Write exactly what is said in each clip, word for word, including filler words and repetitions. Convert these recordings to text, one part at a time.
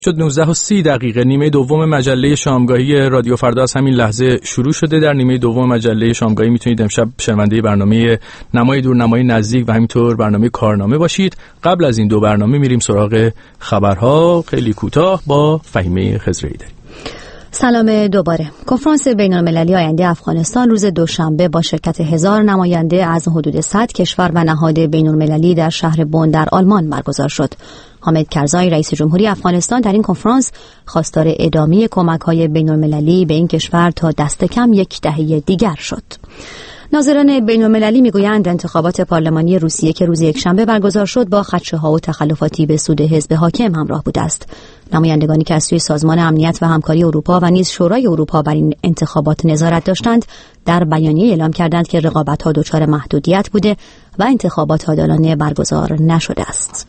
شد نوزده و سی دقیقه. نیمه دوم مجله شامگاهی رادیو فردا از همین لحظه شروع شده. در نیمه دوم مجله شامگاهی میتونید امشب شنونده برنامه نمای دور نمای نزدیک و همینطور برنامه کارنامه باشید. قبل از این دو برنامه میریم سراغ خبرها خیلی کوتاه با فهیمه خضرایی‌دری. سلام دوباره. کنفرانس بین‌المللی آینده افغانستان روز دوشنبه با شرکت هزار نماینده از حدود صد کشور و نهاد بین‌المللی در شهر بن در آلمان برگزار شد. حامد کرزای رئیس جمهوری افغانستان در این کنفرانس خواستار ادامه کمک‌های بین‌المللی به این کشور تا دست کم یک دهه دیگر شد. ناظران بین‌المللی میگویند انتخابات پارلمانی روسیه که روز یکشنبه برگزار شد با خدشه‌ها و تخلفاتی به سود حزب حاکم همراه بوده است. نمایندگانی که از سوی سازمان امنیت و همکاری اروپا و نیز شورای اروپا بر این انتخابات نظارت داشتند، در بیانیه اعلام کردند که رقابت‌ها دچار محدودیت بوده و انتخابات عادلانه برگزار نشده است.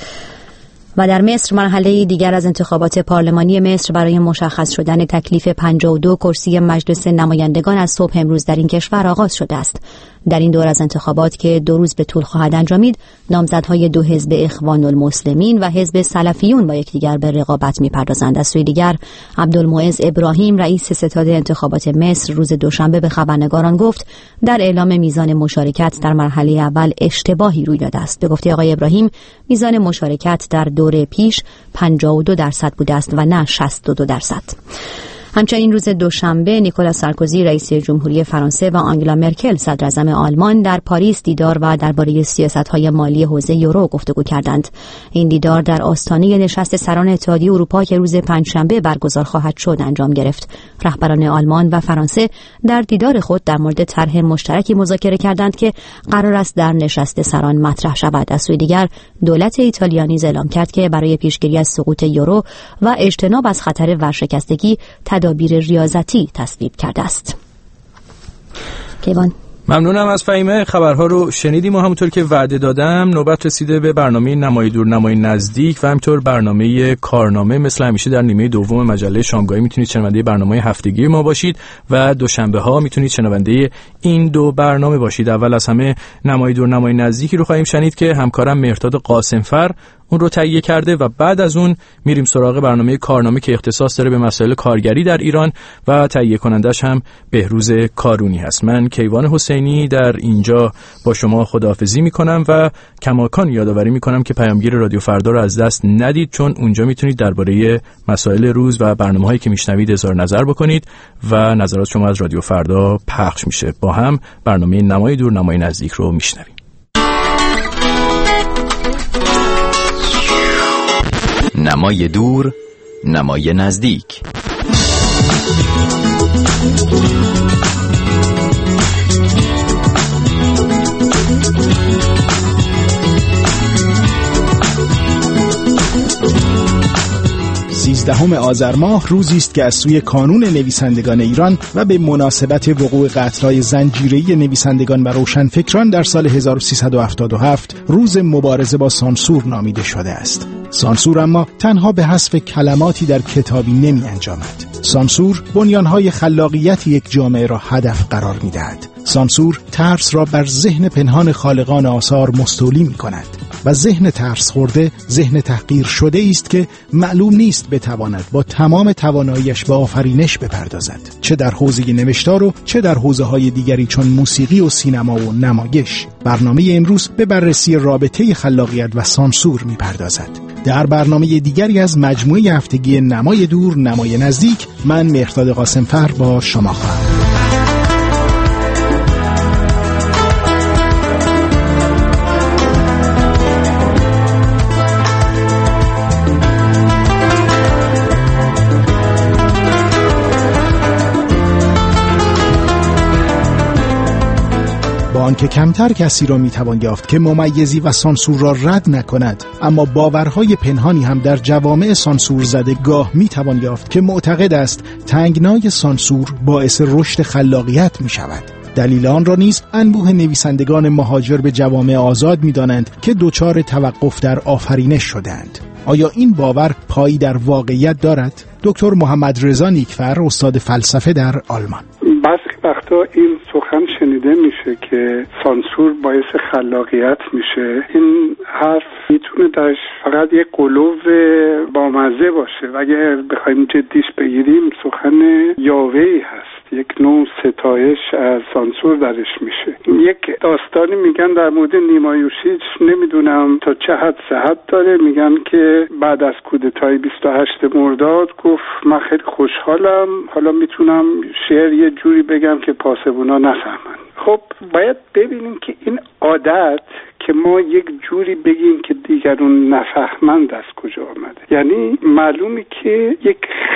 و در مصر مرحله دیگر از انتخابات پارلمانی مصر برای مشخص شدن تکلیف پنجاه و دو کرسی مجلس نمایندگان از صبح امروز در این کشور آغاز شده است. در این دور از انتخابات که دو روز به طول خواهد انجامید، نامزدهای دو حزب اخوان المسلمین و حزب سلفیون با یکدیگر به رقابت می‌پردازند. از سوی دیگر، عبدالمعز ابراهیم رئیس ستاد انتخابات مصر روز دوشنبه به خبرنگاران گفت در اعلام میزان مشارکت در مرحله اول اشتباهی روی داده است. به گفته آقای ابراهیم، میزان مشارکت در دور پیش پنجاه و دو درصد بوده است و نه شصت و دو درصد. همچنین روز دوشنبه نیکولاس سارکوزی رئیس جمهوری فرانسه و آنگلا مرکل صدر اعظم آلمان در پاریس دیدار و درباره سیاست‌های مالی حوزه یورو گفتگو کردند. این دیدار در آستانه نشست سران اتحادیه اروپا که روز پنجشنبه برگزار خواهد شد انجام گرفت. رهبران آلمان و فرانسه در دیدار خود در مورد طرح مشترکی مذاکره کردند که قرار است در نشست سران مطرح شود. از سوی دیگر، دولت ایتالیا نیز اعلام کرد که برای پیشگیری از سقوط یورو و اجتناب از خطر ورشکستگی تدابیر ریاضتی تصویب کرده است. کیوان، ممنونم از فهیمه. خبرها رو شنیدیم و همونطور که وعده دادم نوبت رسیده به برنامه نمای دور نمای نزدیک و همینطور برنامه کارنامه. مثل همیشه در نیمه دوم مجله شامگاهی میتونید شنونده برنامه هفتگی ما باشید و دوشنبه ها میتونید شنونده این دو برنامه باشید. اول از همه نمای دور نمای نزدیکی رو خواهیم شنید که همکارم مهرداد قاسمفر اون رو تهیه کرده و بعد از اون میریم سراغ برنامه کارنامه که اختصاص داره به مسائل کارگری در ایران و تهیه کنندش هم بهروز کارونی هست. من کیوان حسینی در اینجا با شما خداحافظی میکنم و کماکان یادآوری میکنم که پیامگیر رادیو فردا رو از دست ندید، چون اونجا میتونید درباره مسائل روز و برنامه‌هایی که میشنوید اظهار نظر بکنید و نظرات شما از رادیو فردا پخش میشه. با هم برنامه نمای دور نمای نزدیک رو میشنویم. نمای دور نمای نزدیک. سیزدهم آذر ماه روزی است که از سوی کانون نویسندگان ایران و به مناسبت وقوع قتل‌های زنجیره‌ای نویسندگان و روشنفکران در سال هزار و سیصد و هفتاد و هفت روز مبارزه با سانسور نامیده شده است. سانسور اما تنها به حذف کلماتی در کتابی نمی انجامد. سانسور بنیانهای خلاقیت یک جامعه را هدف قرار می دهد. سانسور ترس را بر ذهن پنهان خالقان آثار مستولی می کند و ذهن ترس خورده ذهن تحقیر شده است که معلوم نیست بتواند با تمام تواناییش به آفرینش بپردازد، چه در حوزه نوشتار و چه در حوزه‌های دیگری چون موسیقی و سینما و نمایش. برنامه امروز به بررسی رابطه خلاقیت و سانسور می‌پردازد. در برنامه دیگری از مجموعه هفتگی نمای دور نمای نزدیک، من مهرداد قاسمفر با شما خواهم. آنکه کمتر کسی را میتوان یافت که ممیزی و سانسور را رد نکند، اما باورهای پنهانی هم در جوامع سانسور زده گاه میتوان یافت که معتقد است تنگنای سانسور باعث رشد خلاقیت میشود. دلیل آن را نیز انبوه نویسندگان مهاجر به جوامع آزاد میدانند که دچار توقف در آفرینش شدند. آیا این باور پایی در واقعیت دارد؟ دکتر محمد رضا نیکفر، استاد فلسفه در آلمان: بعضی وقتا این سخن شنیده شنیده میشه که سانسور باعث خلاقیت میشه، این حرف میتونه درش فقط یک قلوب بامزه باشه و اگه بخوایم جدیش بگیریم سخن یاوه‌ای هست، یک نوع ستایش از سانسور درش میشه. یک داستانی میگن در مورد نیما یوشیچ، نمیدونم تا چه حد صحت داره، میگن که بعد از کودتای بیست و هشتم مرداد گفت من خیلی خوشحالم، حالا میتونم شعر یه جوری بگم که پاسبونا نفهمن. خب باید ببینیم که این عادت که ما یک جوری بگیم که دیگرون نفهمند از کجا آمده. یعنی معلومه که یک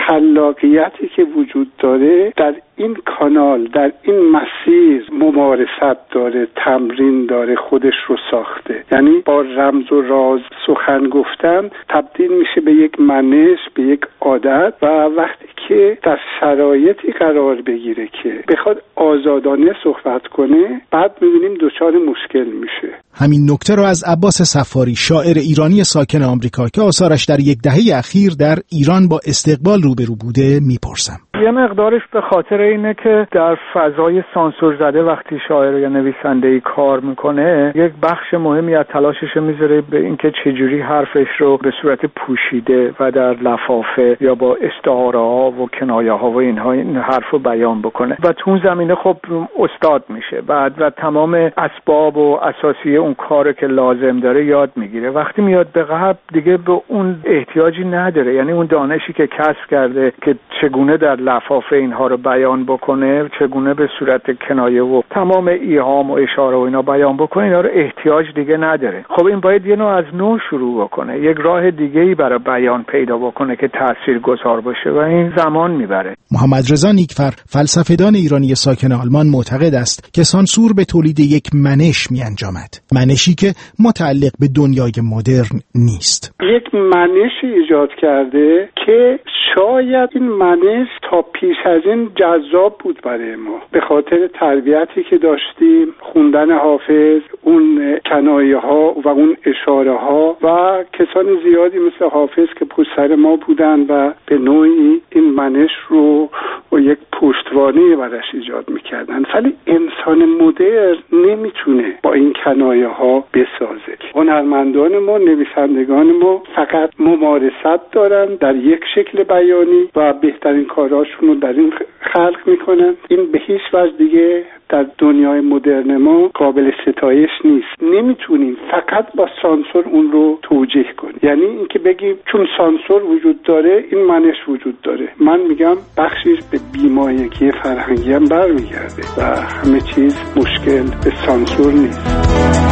خلاقیتی که وجود داره در این کانال، در این مسیر ممارست داره، تمرین داره، خودش رو ساخته. یعنی با رمز و راز سخن گفتن تبدیل میشه به یک منش، به یک عادت و وقتی که در شرایطی قرار بگیره که بخواد آزادانه صحبت کنه، بعد میبینیم دچار مشکل میشه. همین نکته رو از عباس صفاری، شاعر ایرانی ساکن آمریکا که آثارش در یک دهه اخیر در ایران با استقبال روبرو بوده میپرسم. یه مقدارش به خاطر اینه که در فضای سانسور زده وقتی شاعر یا نویسنده‌ای کار میکنه، یک بخش مهمی از تلاشش میذاره به اینکه چجوری حرفش رو به صورت پوشیده و در لفافه یا با استعاره ها و کنایه ها و اینها این حرف رو بیان بکنه و تو اون زمینه خب استاد میشه بعد و تمام اسباب و اساسی اون کار که لازم داره یاد میگیره. وقتی میاد به قبل دیگه به اون احتیاجی نداره، یعنی اون دانشی که کسب کرده که چگونه در لفافه اینها رو بیان بکنه، چگونه به صورت کنایه و تمام ایهام و اشاره و اینا بیان بکنه، اینا رو احتیاج دیگه نداره. خب این باید یه نوع از نو شروع بکنه، یک راه دیگه‌ای برای بیان پیدا بکنه که تاثیرگذار باشه و این زمان میبره. محمد رضا نیکفر، فلسفه‌دان ایرانی ساکن آلمان، معتقد است که سانسور به تولید یک منش می‌انجامد، منشی که متعلق به دنیای مدرن نیست. یک منشی ایجاد کرده که شاید این منش تا پیش از این جذاب بود برای ما به خاطر تربیتی که داشتیم، خوندن حافظ، اون کنایه ها و اون اشاره ها و کسان زیادی مثل حافظ که پشت سر ما بودن و به نوعی این منش رو و یک پشتوانه برش ایجاد میکردن. ولی انسان مدرن نمیتونه با این کنایه ها بسازه. هنرمندان ما، نویسندگان ما فقط ممارست دارن در یک شکل بیانی و بهترین کاراشون رو در این خلق میکنن. این به هیچ وجه دیگه در دنیای مدرن ما قابل ستایش نیست. نمیتونیم فقط با سانسور اون رو توجیه کنیم، یعنی اینکه بگیم چون سانسور وجود داره این منش وجود داره. من میگم بخشیش به بیمایگی فرهنگی هم برمیگرده و همه چیز مشکل به سانسور نیست.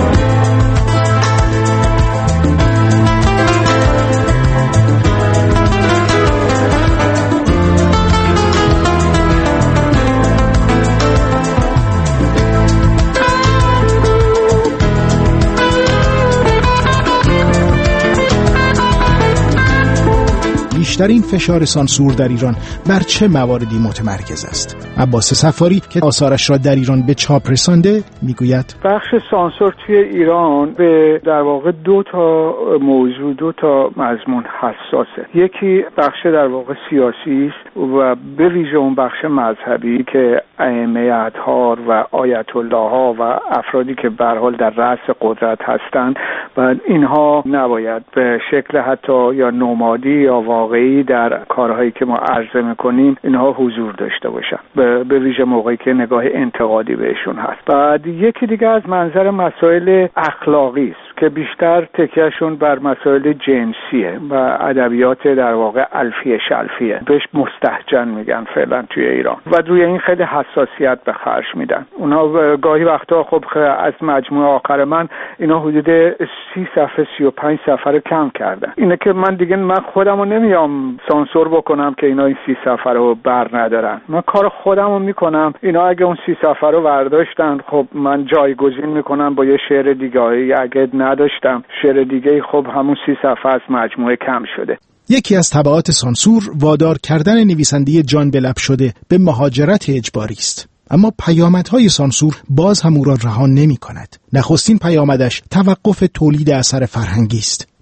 بیشترین فشار سانسور در ایران بر چه مواردی متمرکز است؟ عباس صفاری که آثارش را در ایران به چاپ رسانده میگوید بخش سانسور توی ایران به در واقع دو تا موضوع، دو تا مضمون حساسه. یکی بخش در واقع سیاسی است و به ویژه اون بخش مذهبی که ائمه اطهار و آیت الله ها و افرادی که به هر حال در رأس قدرت هستند و اینها نباید به شکل حتی یا نمادی یا واقعی در کارهایی که ما عرضه میکنیم اینها حضور داشته باشن، به, به ویژه موقعی که نگاه انتقادی بهشون هست. بعد یکی دیگه از منظر مسائل اخلاقی است که بیشتر تکیهشون بر مسائل جنسیه و ادبیات در واقع الفیه شلفیه، بهش مستهجن میگن فعلا توی ایران و روی این خیلی حساسیت به خرج میدن. اونا گاهی وقتا خب از مجموعه آخر من اینا حدود سی صفحه سی و پنج صفحه رو کم کردن. اینه که من دیگه من خودم رو نمیام سانسور بکنم که اینا این سی صفحه رو بر ندارن. من کار خودم رو میکنم. اینا اگه اون سی صفحه رو برداشتن خب من جایگزین میکنم با یه شعر دیگه. اگه نداشتم شعر دیگه خب همون سی صفحه از مجموعه کم شده. یکی از تبعات سانسور وادار کردن نویسنده جان به لب شده به مهاجرت اجباری است. اما پیامدهای سانسور باز هم او را رها نمی کند. نخستین پیامدش توقف تولید اثر فرهنگی است.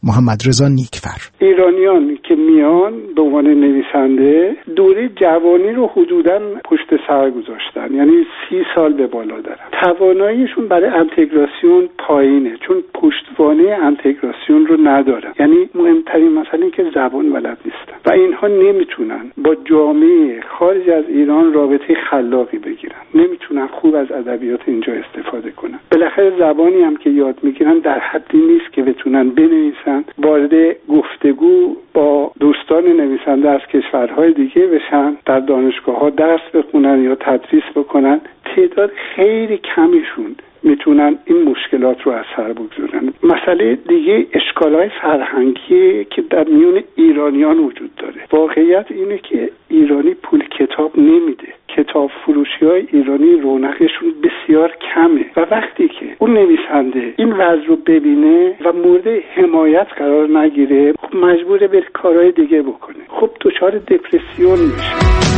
محمد رضا نیکفر. ایرانیان که میان به عنوان نویسنده دوره جوانی رو حدوداً پشت سر گذاشتن، یعنی سی سال به بالا دارن. تواناییشون برای انتگراسیون پایینه چون پشتوانه انتگراسیون رو ندارن. یعنی مهمترین مسئله این که زبان بلد نیستن و اینها نمیتونن با جامعه خارج از ایران رابطه خلاقی بگیرن، نمیتونن خوب از ادبیات اینجا استفاده کنن. بالاخره زبانی هم که یاد میگیرن در حدی نیست که بتونن بنویسن، وارد گفتگو با دوستان نویسنده از کشورهای دیگه بشن، در دانشگاه‌ها درس بخونن یا تدریس بکنن. تعداد خیلی کمیشون میتونن این مشکلات رو از سر بگذارن. مسئله دیگه اشکالای فرهنگی که در میون ایرانیان وجود داره. واقعیت اینه که ایرانی پول کتاب نمیده. کتاب فروشی های ایرانی رونقشون بسیار کمه و وقتی که اون نویسنده این وضع رو ببینه و مورد حمایت قرار نگیره، خب مجبوره به کارهای دیگه بکنه. خب دچار دپرسیون میشه.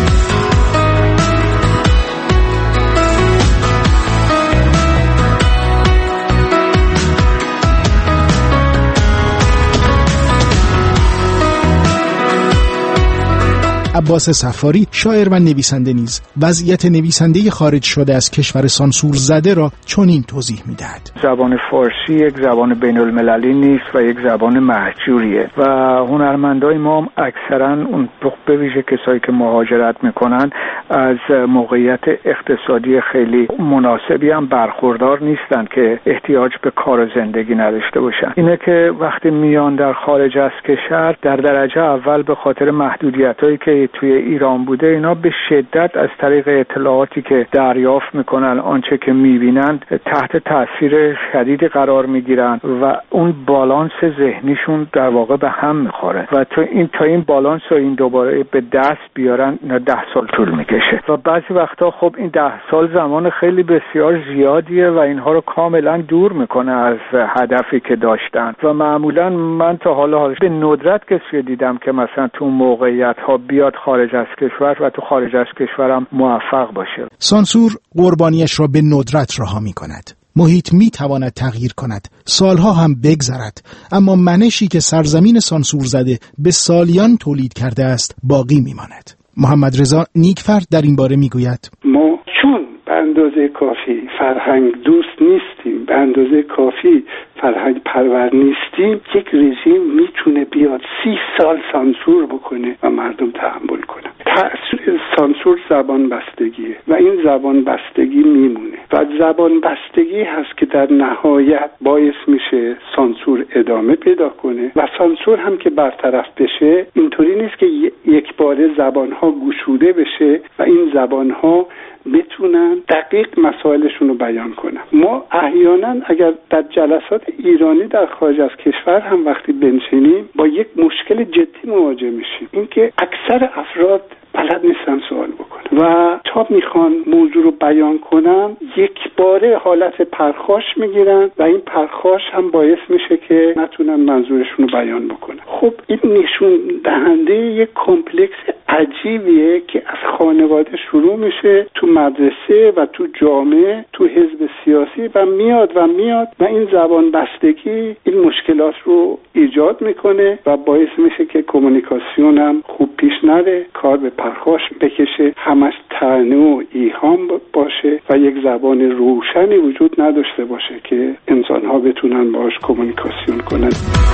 عباس صفاری، شاعر و نویسنده نیز وضعیت نویسنده خارج شده از کشور سانسور زده را چنین توضیح می‌دهد. زبان فارسی یک زبان بین المللی نیست و یک زبان مهجوریه و هنرمندای ما هم اکثرا اون به ویژه کسایی که مهاجرت میکنن از موقعیت اقتصادی خیلی مناسبی هم برخوردار نیستن که احتیاج به کار و زندگی نداشته باشن. اینه که وقتی میان در خارج از کشور در درجه اول به خاطر محدودیتایی که توی ایران بوده اینا به شدت از طریق اطلاعاتی که دریافت میکنن آنچه که میبینن تحت تاثیر شدیدی قرار میگیرن و اون بالانس ذهنیشون در واقع به هم میخوره و تا این تا این بالانس رو این دوباره به دست بیارن اینا ده سال طول میکشه و بعضی وقتا خب این ده سال زمان خیلی بسیار زیادیه و اینها رو کاملا دور میکنه از هدفی که داشتن و معمولا من تا حالا به ندرت کسی دیدم که مثلا تو موقعیت ها بیاد خارج از کشور و تو خارج از کشورم موفق باشه. سانسور قربانیش را به ندرت رها می کند. محیط می تواند تغییر کند، سالها هم بگذرد، اما منشی که سرزمین سانسور زده به سالیان تولید کرده است باقی می ماند. محمد رضا نیکفر در این باره می گوید ما چون به اندازه کافی فرهنگ دوست نیستیم، به اندازه کافی فرهنگ پرور نیستیم، یک رژیم میتونه بیاد سی سال سانسور بکنه و مردم تحمل کنن. تأثیر سانسور زبان بستگیه و این زبان بستگی میمونه و زبان بستگی هست که در نهایت باعث میشه سانسور ادامه پیدا کنه و سانسور هم که برطرف بشه اینطوری نیست که یک باره زبانها گشوده بشه و این زبانها بتونن دقیق مسائلشون رو بیان کنن. ما احیانا اگر در جلسات ایرانی در خارج از کشور هم وقتی بنشینیم با یک مشکل جدی مواجه میشیم، اینکه اکثر افراد بلد نیستن سوال بکنن و تا میخوان موضوع رو بیان کنن یک باره حالت پرخاش میگیرن و این پرخاش هم باعث میشه که نتونن منظورشون رو بیان بکنن. خب این نشون دهنده یک کمپلکس عجیبیه که از خانواده شروع میشه، تو مدرسه و تو جامعه، تو حزب سیاسی و میاد و میاد و این زبان بستگی این مشکلات رو ایجاد میکنه و باعث میشه که کمیونیکاسیون هم خوب پیش نره، کار به پرخاش بکشه، همش طعنه و ایهام باشه و یک زبان روشنی وجود نداشته باشه که انسان‌ها بتونن باهاش کمیونیکاسیون کنن.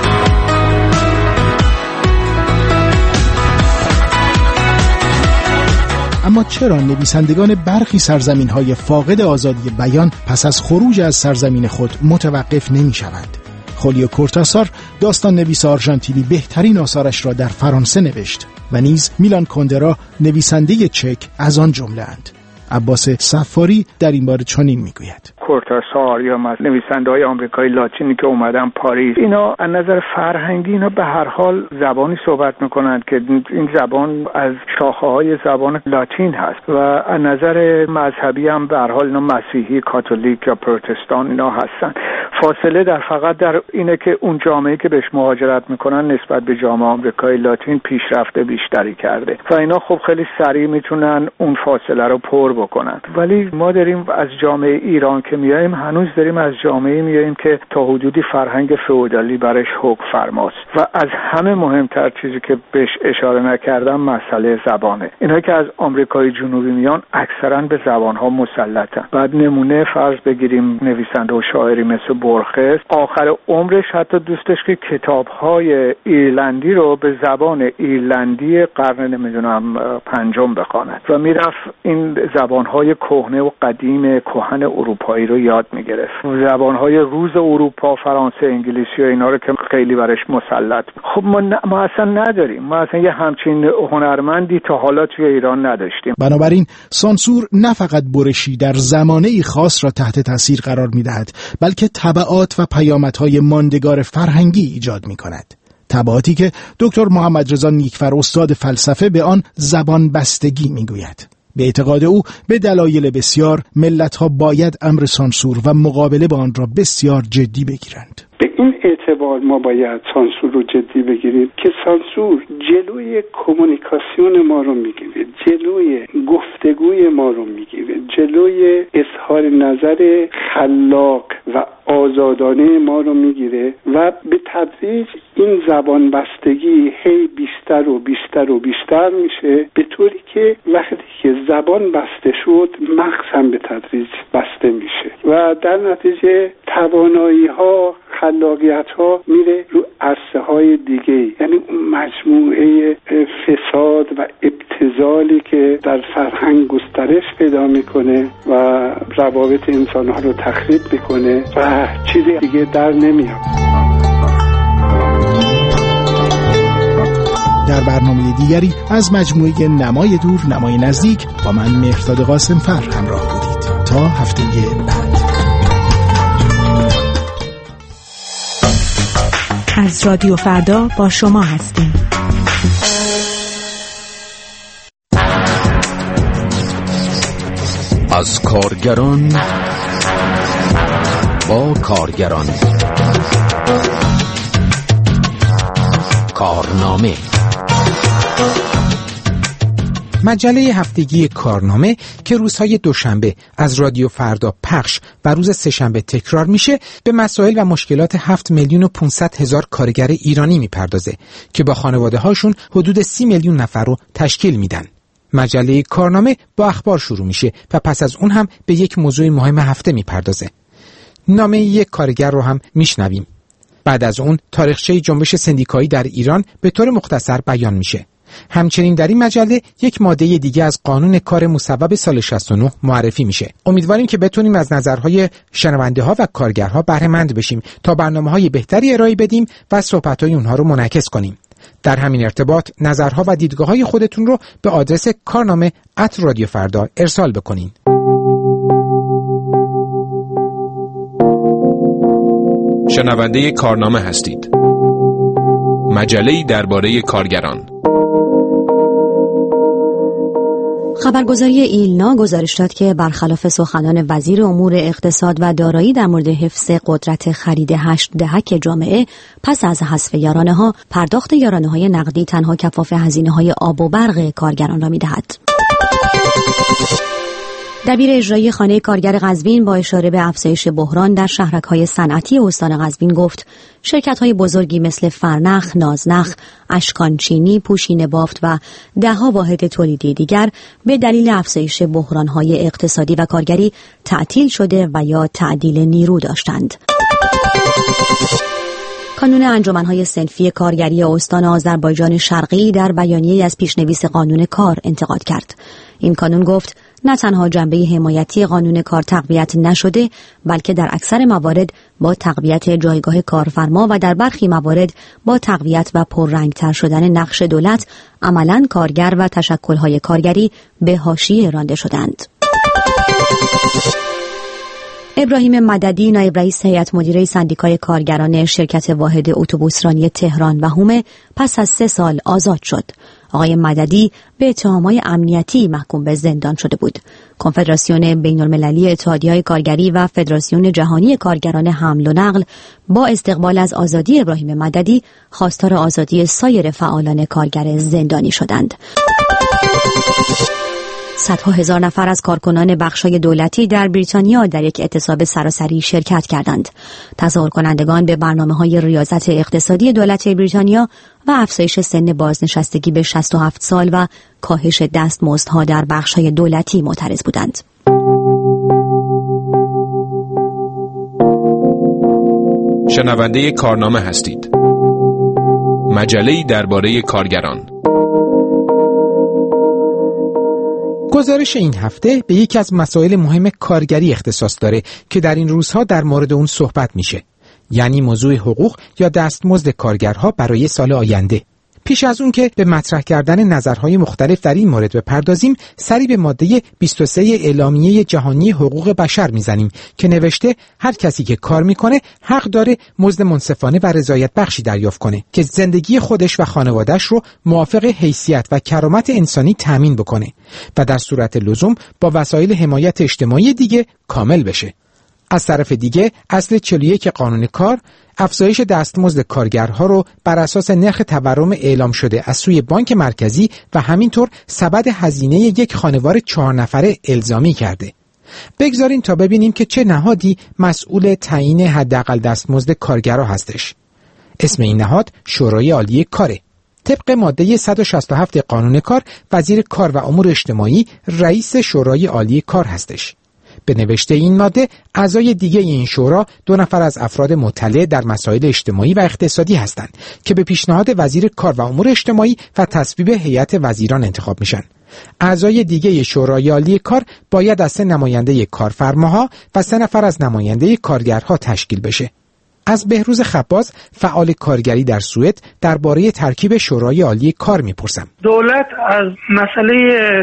اما چرا نویسندگان برخی سرزمین‌های فاقد آزادی بیان پس از خروج از سرزمین خود متوقف نمی‌شوند؟ خولیو کورتاسار، داستان نویس آرژانتینی، بهترین آثارش را در فرانسه نوشت و نیز میلان کندرا، نویسنده چک، از آن جمله‌اند. عباس صفاری در این باره چنین میگوید: کورتاسار یا مثلا نویسنده‌های آمریکایی لاتینی که اومدن پاریس، اینا از نظر فرهنگی اینا به هر حال زبانی صحبت میکنند که این زبان از شاخه‌های زبان لاتین هست و از نظر مذهبی هم به هر حال اینا مسیحی، کاتولیک یا پروتستان اینا هستن. فاصله در فقط در اینه که اون جامعه که بهش مهاجرت میکنن نسبت به جامعه آمریکای لاتین پیشرفت بیشتری کرده و اینا خب خیلی سریع میتونن اون فاصله رو پر بکنن. ولی ما داریم از جامعه ایران که میایم هنوز داریم از جامعه میایم که تا حدودی فرهنگ فئودالی برش حکم فرماست و از همه مهمتر چیزی که بهش اشاره نکردم مسئله زبانه. اینایی که از آمریکای جنوبی میان اکثرا به زبانها مسلطن. بعد نمونه فرض بگیریم نویسنده و شاعری مثل بورخس، آخر عمرش حتی دوست داشت که کتاب‌های ایرلندی رو به زبان ایرلندی قرن نمیدونم پنجم بخواند و میرفت این زبان‌های کهنه و قدیم کهن اروپایی رو یاد میگرفت. زبان‌های روز اروپا، فرانسه، انگلیسی و اینا رو که خیلی برش مسلط. خب ما, ن... ما اصلا نداریم. ما اصلا یه همچین هنرمندی تا حالا توی ایران نداشتیم. بنابراین سانسور نه فقط برشی در زمانه‌ای خاص را تحت تاثیر قرار می‌دهد، بلکه تبعات و پیامدهای ماندگار فرهنگی ایجاد می‌کند. تبعاتی که دکتر محمد رضا نیکفر استاد فلسفه به آن زبان بستگی می‌گوید. به اعتقاد او به دلایل بسیار ملت‌ها باید امر سانسور و مقابله با آن را بسیار جدی بگیرند. به این اعتبار ما باید سانسور رو جدی بگیریم که سانسور جلوی کمیونیکاسیون ما رو میگیره، جلوی گفتگوی ما رو میگیره، جلوی اظهار نظر خلاق و آزادانه ما رو میگیره و به تدریج این زبان بستگی هی بیشتر و بیشتر و بیشتر میشه، به طوری که وقتی که زبان بسته شد مغز هم به تدریج بسته میشه و در نتیجه توانایی ها، خلاقیت ها میره رو عرصه های دیگه، یعنی اون مجموعه فساد و ابتذالی که در فرهنگ گسترش پیدا میکنه و روابط انسان ها رو تخریب میکنه و چیزی دیگه در نمیاد. در برنامه دیگری از مجموعه نمای دور نمای نزدیک با من مهرداد قاسمفر همراه بودید. تا هفته بعد. از رادیو فردا با شما هستیم. از کارگران با کارگران. کارنامه مجله هفتگی کارنامه که روزهای دوشنبه از رادیو فردا پخش و روز سه‌شنبه تکرار میشه به مسائل و مشکلات هفت میلیون و پانصد هزار کارگر ایرانی میپردازه که با خانواده هاشون حدود سی میلیون نفر رو تشکیل میدن. مجله کارنامه با اخبار شروع میشه و پس از اون هم به یک موضوع مهم هفته میپردازه. نامه یک کارگر رو هم میشنویم. بعد از اون تاریخچه جنبش سندیکایی در ایران به طور مختصر بیان میشه. همچنین در این مجله یک ماده دیگه از قانون کار مصوب سال شصت و نه معرفی میشه. امیدواریم که بتونیم از نظرهای شنونده ها و کارگرها بهره مند بشیم تا برنامه‌های بهتری ارائه بدیم و صحبت‌های اونها رو منعکس کنیم. در همین ارتباط نظرها و دیدگاه‌های خودتون رو به آدرس کارنامه ات رادیو فردا ارسال بکنین. شنونده کارنامه هستید. مجله‌ای درباره کارگران. خبرگزاری ایلنا گزارش داد که برخلاف سخنان وزیر امور اقتصاد و دارایی در مورد حفظ قدرت خرید هشت دهک جامعه، پس از حذف یارانه‌ها، پرداخت یارانه‌های نقدی تنها کفاف هزینه‌های آب و برق کارگران را می‌دهد. دبیر اجرایی خانه کارگر قزوین با اشاره به افزایش بحران در شهرک‌های صنعتی استان قزوین گفت شرکت‌های بزرگی مثل فرنخ، نازنخ، اشکانچینی، پوشین بافت و ده‌ها واحد تولیدی دیگر به دلیل افزایش بحران‌های اقتصادی و کارگری تعطیل شده و یا تعدیل نیرو داشتند. کانون انجمن‌های صنفی کارگری استان آذربایجان شرقی در بیانیه‌ای از پیشنویس قانون کار انتقاد کرد. این کانون گفت نه تنها جنبه حمایتی قانون کار تقویت نشده، بلکه در اکثر موارد با تقویت جایگاه کارفرما و در برخی موارد با تقویت و پررنگتر شدن نقش دولت، عملاً کارگر و تشکل‌های کارگری به حاشیه رانده شدند. ابراهیم مددی نایب رئیس هیئت مدیره سندیکای کارگران شرکت واحد اتوبوسرانی تهران و هومه پس از سه سال آزاد شد. آقای مددی به اتهامات امنیتی محکوم به زندان شده بود. کنفدراسیون بین‌المللی اتحادیه‌های کارگری و فدراسیون جهانی کارگران حمل و نقل با استقبال از آزادی ابراهیم مددی خواستار آزادی سایر فعالان کارگر زندانی شدند. صدها هزار نفر از کارکنان بخش‌های دولتی در بریتانیا در یک اعتصاب سراسری شرکت کردند. تظاهر کنندگان به برنامه‌های ریاضت اقتصادی دولت بریتانیا و افزایش سن بازنشستگی به شصت و هفت سال و کاهش دستمزدها در بخش‌های دولتی معترض بودند. شنونده کارنامه هستید. مجله‌ای درباره کارگران. گزارش این هفته به یکی از مسائل مهم کارگری اختصاص داره که در این روزها در مورد اون صحبت میشه، یعنی موضوع حقوق یا دستمزد کارگرها برای سال آینده. پیش از اون که به مطرح کردن نظرهای مختلف در این مورد بپردازیم، سری به ماده بیست و سه اعلامیه جهانی حقوق بشر میزنیم که نوشته هر کسی که کار میکنه حق داره مزد منصفانه و رضایت بخشی دریافت کنه که زندگی خودش و خانواده‌اش رو موافق حیثیت و کرامت انسانی تامین بکنه و در صورت لزوم با وسایل حمایت اجتماعی دیگه کامل بشه. از طرف دیگه اصل چهل و یک قانون کار افزایش دستمزد کارگرها رو بر اساس نرخ تورم اعلام شده از سوی بانک مرکزی و همینطور سبد هزینه یک خانوار چهار نفره الزامی کرده. بگذارین تا ببینیم که چه نهادی مسئول تعیین حداقل دستمزد کارگرها هستش. اسم این نهاد شورای عالی کاره. طبق ماده صد و شصت و هفت قانون کار، وزیر کار و امور اجتماعی رئیس شورای عالی کار هستش. به نوشته این ماده، اعضای دیگه این شورا دو نفر از افراد مطلع در مسائل اجتماعی و اقتصادی هستند که به پیشنهاد وزیر کار و امور اجتماعی و تصویب هیئت وزیران انتخاب میشن. اعضای دیگه شورای عالی کار باید از سه نماینده کارفرماها و سه نفر از نماینده کارگرها تشکیل بشه. از بهروز خباز، فعال کارگری در سوئد، درباره ترکیب شورای عالی کار میپرسم. دولت از مسئله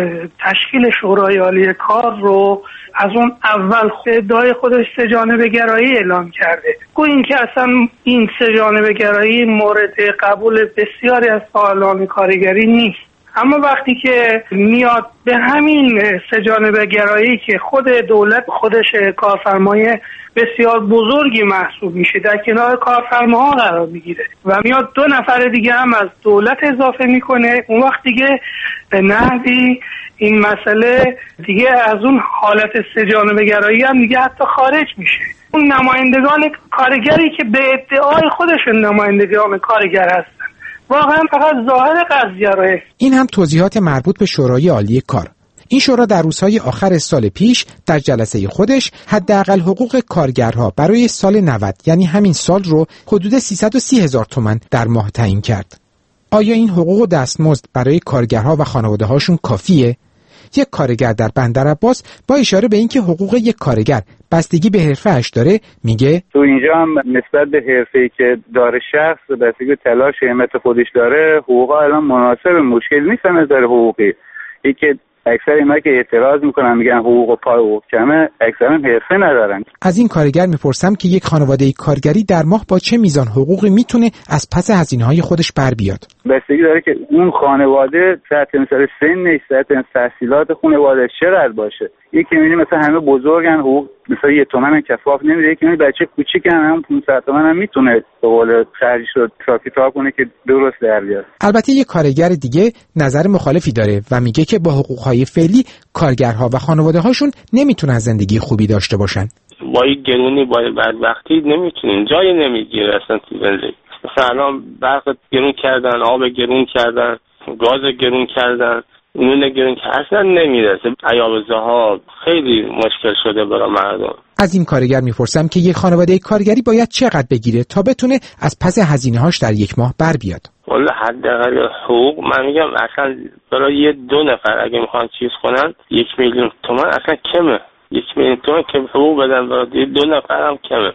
تشکیل شورای عالی کار رو از اون اول ادعای خودش سه جانبه گرایی اعلام کرده. گویا اینکه اصلا این سه جانبه گرایی مورد قبول بسیاری از فعالان کارگری نیست. اما وقتی که میاد به همین سه جانبه گرایی که خود دولت خودش کارفرمای بسیار بزرگی محسوب میشه در کنار کارفرماها قرار میگیره و میاد دو نفر دیگه هم از دولت اضافه میکنه، اون وقت دیگه به نحوی این مسئله دیگه از اون حالت سه جانبه گرایی هم دیگه حتی خارج میشه. اون نمایندگان کارگری که به ادعای خودشون نمایندگان کارگر هستن واقعا فقط ظاهر قضیه رو. این هم توضیحات مربوط به شورای عالی کار. این شورا در روزهای آخر سال پیش در جلسه خودش حداقل حقوق کارگرها برای سال نود، یعنی همین سال رو حدود سیصد و سی هزار تومان در ماه تعیین کرد. آیا این حقوق و دستمزد برای کارگرها و خانواده‌هاشون کافیه؟ یک کارگر در بندرعباس با اشاره به اینکه حقوق یک کارگر بستگی به حرفه‌اش داره میگه تو اینجا هم نسبت به حرفه‌ای که داره شخص بستگی به تلاش همت خودش داره حقوقا الان مناسب، مشکل نیست از نظر حقوقی. یکی اکثر اینا که اعتراض میکنن میگن حقوق و پای حقوق کمه، اکثرا حرفه ندارن. از این کارگر میپرسم که یک خانواده کارگری در ماه با چه میزان حقوقی میتونه از پس هزینه‌های خودش بر بیاد؟ بستگی داره که اون خانواده سطح مثلا سنش، سطح تحصیلات خانواده چقدر باشه. یکی میبینی مثلا همه بزرگن حقوق مثلا یه تومن کفاف نمیده، یکی میبینی بچه کوچیکن هم پانصد تومن هم میتونه به قول خرجش رو کاپیتال کنه که درست در بیاد. البته یک کارگر دیگه نظر مخالفی داره و میگه که با حقوق‌های فعلی کارگرها و خانواده‌هاشون نمیتونن زندگی خوبی داشته باشن. با این گرونی با بدبختی نمیتونیم، جایی نمیگیره اصلا تو زندگی. مثلا الان برق گرون کردن، آب گرون کردن، گاز گرون کردن، نون گرون که اصلا نمیرسه. عیابزه ها خیلی مشکل شده برای مردم. از این کارگر میپرسم که یک خانواده کارگری باید چقدر بگیره تا بتونه از پس هزینه هاش در یک ماه بر بیاد؟ والله حداقل حقوق من میگم اصلا برای یه دو نفر اگه میخوان چیز کنن یک میلیون تومان اصلا کمه. یک میلیون تومان که حقوق بدن برای دو نفر هم کمه برای.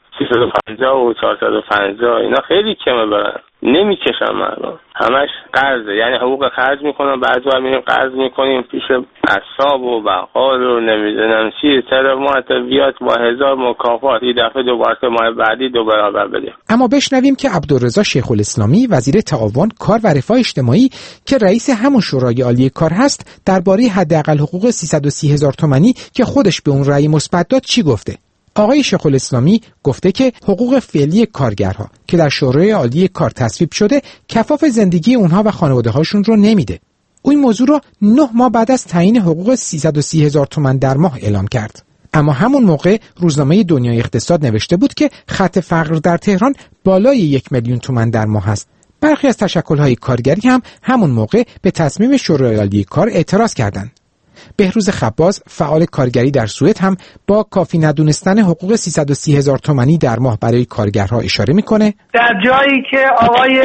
سیصد و پنجاه و چهارصد و پنجاه اینا خیلی کمه برن، نمیکشن مردم، همش قرضه، یعنی حقوق خرج میکنن، بعضی وقت میریم قرض میکنیم پیش قصاب و بقال و نمیدونم چی، طرف ما حتی بیاد با هزار مکافات این دفعه دوباره ماه بعدی دو برابر بده. اما بشنویم که عبدالرضا شیخ الاسلامی وزیر تعاون، کار و رفاه اجتماعی که رئیس همون شورای عالی کار هست درباره حداقل حقوق سیصد و سی هزار تومانی که خودش به اون رأی مثبت داد چی گفته. آقای شیخ الاسلامی گفته که حقوق فعلی کارگرها که در شورای عالی کار تصویب شده کفاف زندگی اونها و خانواده هاشون رو نمیده. او این موضوع رو نه ماه بعد از تعیین حقوق سیصد و سی هزار تومان در ماه اعلام کرد. اما همون موقع روزنامه دنیای اقتصاد نوشته بود که خط فقر در تهران بالای یک میلیون تومان در ماه است. برخی از تشکل‌های کارگری هم همون موقع به تصمیم شورای عالی کار اعتراض کردند. بهروز خباز فعال کارگری در سوئد هم با کافی ندونستن حقوق سیصد و سی هزار تومانی در ماه برای کارگرها اشاره میکنه. در جایی که آقای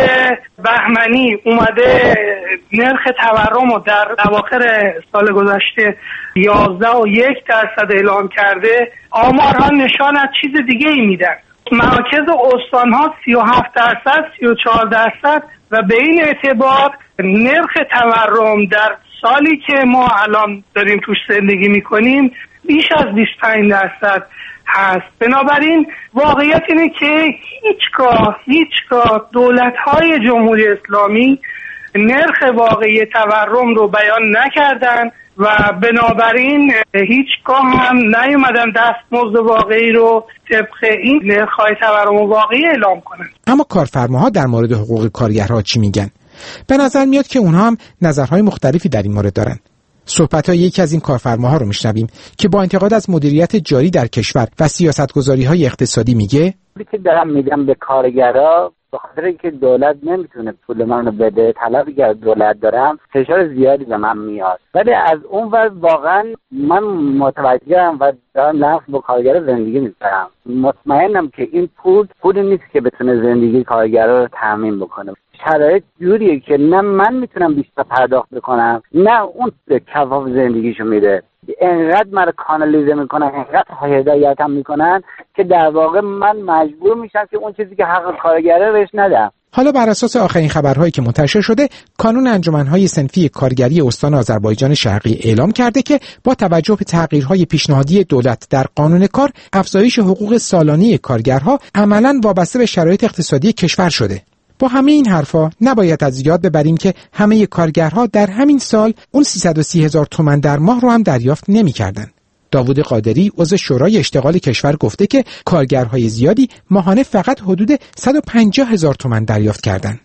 بهمنی اومده نرخ تورم رو در اواخر سال گذشته یازده و یک درصد اعلام کرده، آمارها نشان از چیز دیگه ای میدن. مراکز استانها سی و هفت درصد، سی و چهار درصد و به این اعتبار نرخ تورم در سالی که ما الان داریم توش زندگی میکنیم بیش از بیست و پنج درصد هست. بنابراین واقعیت اینه که هیچگاه هیچگاه دولت‌های جمهوری اسلامی نرخ واقعی تورم رو بیان نکردن و بنابراین هیچگاه هم نیومدن دستمزد واقعی رو طبق این نرخ‌های تورم واقعی اعلام کنن. اما کارفرماها در مورد حقوق کارگرها چی میگن؟ به نظر میاد که اونها هم نظرهای مختلفی در این مورد دارن. صحبت‌های یکی از این کارفرماها رو میشنویم که با انتقاد از مدیریت جاری در کشور و سیاست‌گذاری‌های اقتصادی میگه که دارم میگم به کارگرها به خاطر اینکه دولت نمیتونه پول منو بده، طلبی که از دولت دارم، فشار زیادی به من میاد. ولی از اون ور واقعا من متوجهم و دارم نفس با کارگر زندگی میکنم. مطمئنم که این پول پولی نیست که بتونه زندگی کارگرها رو تامین بکنه. شرایط جوریه که نه من میتونم بیشتر پرداخت بکنم، نه اون کفاف زندگیشو میده. انقدر من کانالیزه میکنن، انقدر هدایتم میکنن که در واقع من مجبور میشم که اون چیزی که حق کارگره بهش ندم. حالا بر اساس آخرین خبرهایی که منتشر شده، کانون انجمنهای صنفی کارگری استان آذربایجان شرقی اعلام کرده که با توجه به تغییرهای پیشنهادی دولت در قانون کار، افزایش حقوق سالانه کارگرها عملاً وابسته به شرایط اقتصادی کشور شده. با همه این حرفا نباید از یاد ببریم که همه کارگرها در همین سال اون سیصد و سی هزار تومان در ماه رو هم دریافت نمی‌کردن. داوود قادری عضو شورای اشتغال کشور گفته که کارگرهای زیادی ماهانه فقط حدود صد و پنجاه هزار تومان دریافت کردند.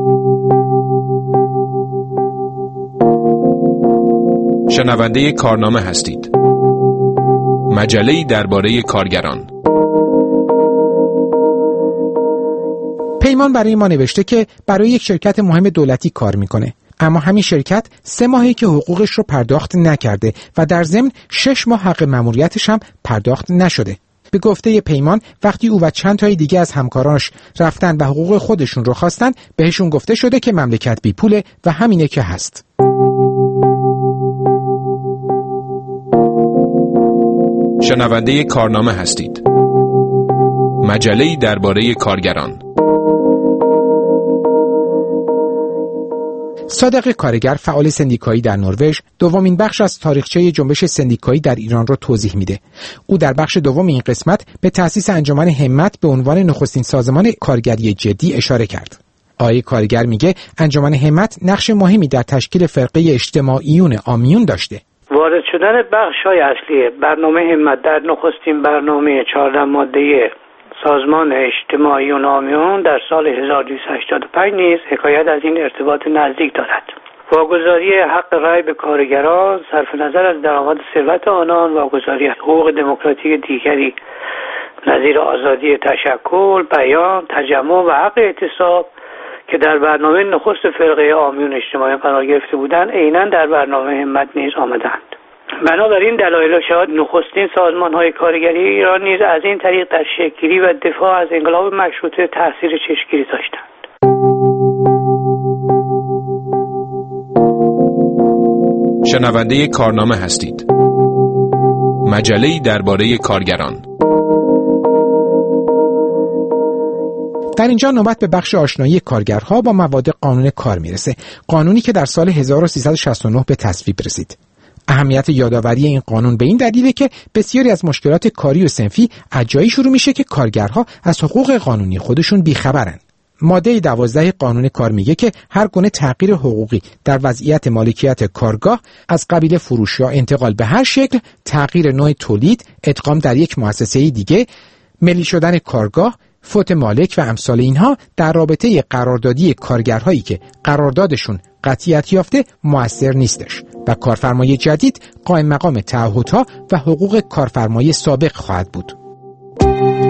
شنونده کارنامه هستید. مجله‌ای درباره کارگران. پیمان برای ما نوشته که برای یک شرکت مهم دولتی کار میکنه، اما همین شرکت سه ماهی که حقوقش رو پرداخت نکرده و در ضمن شش ماه حق ماموریتش هم پرداخت نشده. به گفته پیمان وقتی او و چند تای دیگه از همکارانش رفتن و حقوق خودشون رو خواستن، بهشون گفته شده که مملکت بی پوله و همینه که هست. شنونده کارنامه هستید. مجله‌ای درباره کارگران. صادق کارگر، فعال سندیکایی در نروژ، دومین بخش از تاریخچه جنبش سندیکایی در ایران را توضیح میده. او در بخش دوم این قسمت به تأسیس انجمن همت به عنوان نخستین سازمان کارگری جدی اشاره کرد. آقای کارگر میگه انجمن همت نقش مهمی در تشکیل فرقه اجتماعیون عامیون داشته. وارد شدن بخش‌های اصلی برنامه همت در نخستین برنامه چهارده ماده‌ای سازمان اجتماعیون عامیون در سال هزار و دویست و هشتاد و پنج نیز حکایت از این ارتباط نزدیک دارد. واگذاری حق رأی به کارگران صرف نظر از درآمد ثروت آنان، واگذاری حقوق دموکراتیک دیگری نظیر آزادی تشکل، بیان، تجمع و حق اعتصاب که در برنامه نخست فرقه عامیون اجتماعی قرار گرفته بودند، عیناً در برنامه همت نیز آمدند. بنابراین دلایل شاهد نخستین سازمان‌های کارگری ایران نیز از این طریق در شکل‌گیری و دفاع از انقلاب مشروطه تأثیر چشمگیری داشتند. شنونده کارنامه هستید. مجله‌ای درباره کارگران. در اینجا نوبت به بخش آشنایی کارگرها با مواد قانون کار میرسه، قانونی که در سال هزار و سیصد و شصت و نه به تصویب رسید. اهمیت یادآوری این قانون به این دلیله که بسیاری از مشکلات کاری و صنفی از جایی شروع میشه که کارگرها از حقوق قانونی خودشون بیخبرن. ماده دوازده قانون کار میگه که هر گونه تغییر حقوقی در وضعیت مالکیت کارگاه از قبیل فروش یا انتقال به هر شکل، تغییر نوع تولید، ادغام در یک مؤسسه دیگه، ملی شدن کارگاه، فوت مالک و امثال اینها در رابطه قراردادی کارگرهایی که قراردادشون قطعیت یافته مؤثر نیستش و کارفرمای جدید قائم مقام تعهدها و حقوق کارفرمای سابق خواهد بود.